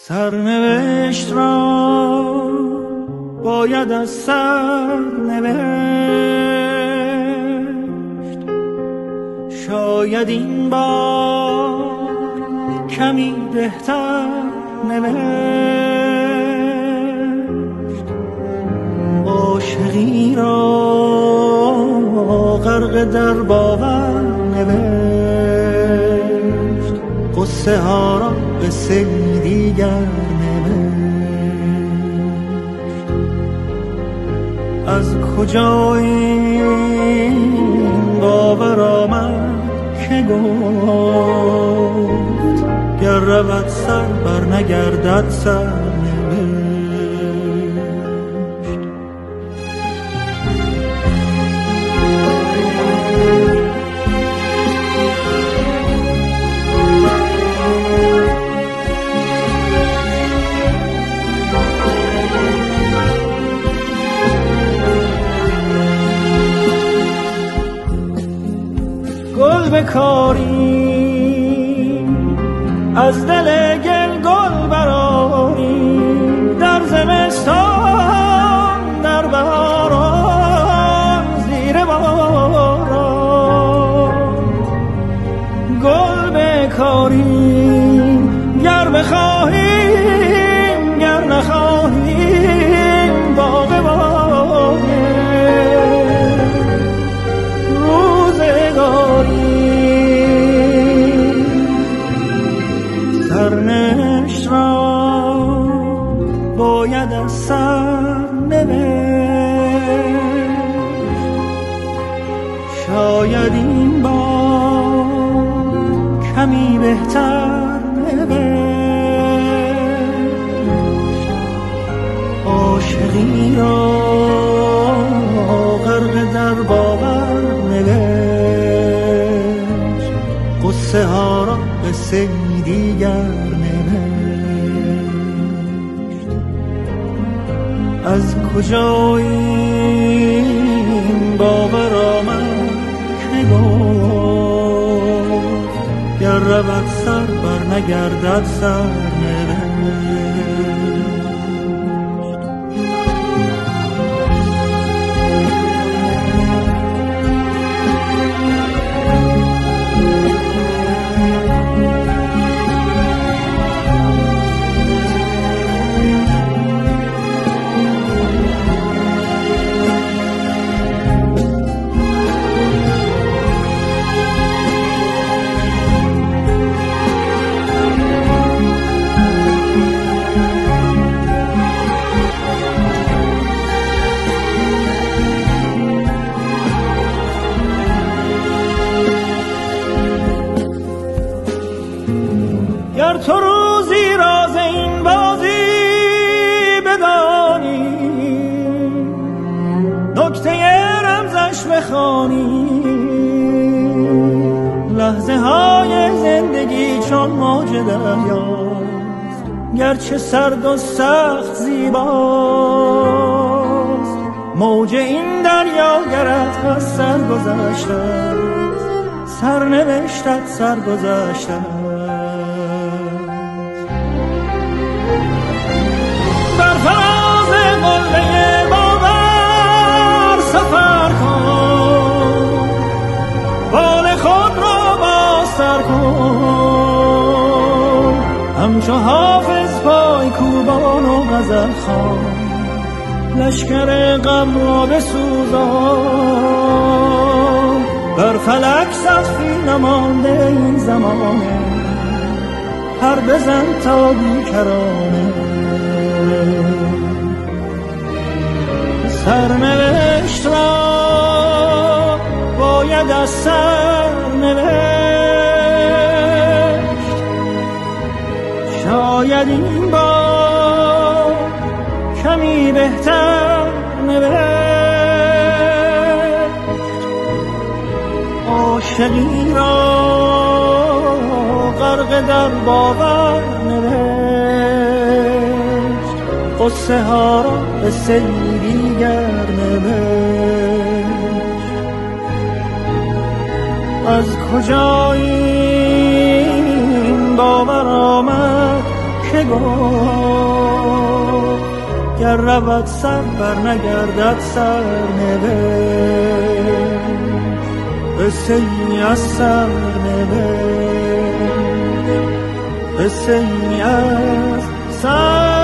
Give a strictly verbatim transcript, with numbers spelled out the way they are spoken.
سرنوشت را باید از سر نوشت، شاید این بار کمی بهتر نوشت. عاشقی را غرق در باور نوشت، قصه ها را قصه دیگر نوشت. از کجا این باور آمد که گفت گر رود سر بر نگردد سر نوشت. گل بکاری از دل گل گل براری، در زمستان در بهاران زیر باران. گل بکاری گر بخواهیم گر نخواهیم باغ باغ روزگاری. سرنوشت را باید از سر نوشت، شاید این بار کمی بهتر نوشت. عاشقی را غرق در باور نوشت، قصه ها را قصه دیگر نوشت. از کجا این باور آمد که گفت گر رود سر بر نگردد سر نوشت. گر تو روزی راز این بازی بدانی، نکته رمزش بخوانی، لحظه های زندگی چون موج دریاست، گرچه سرد و سخت زیباست. موج این دریا گرت از سر گذشته، سرنوشتت سر گذشته. بر فراز قله باور سفر کن، بال خود را بازتر کن، همچو حافظ پای کوبان و غزل خوان، لشکر غم را بسوزان. بر فلک سقفی نمانده این زمانه، پر بزن تا بیکرانه. سرنوشت را باید از سر نوشت، شاید این بار کمی بهتر نوشت. عاشقی را غرق در باور نوشت، قصه ها را قصه دیگر نوشت. از کجا این باور آمد که بگفت گر رود سر بر نگردد سر نوشت قصه ای از سر نوشت قصه ای از سر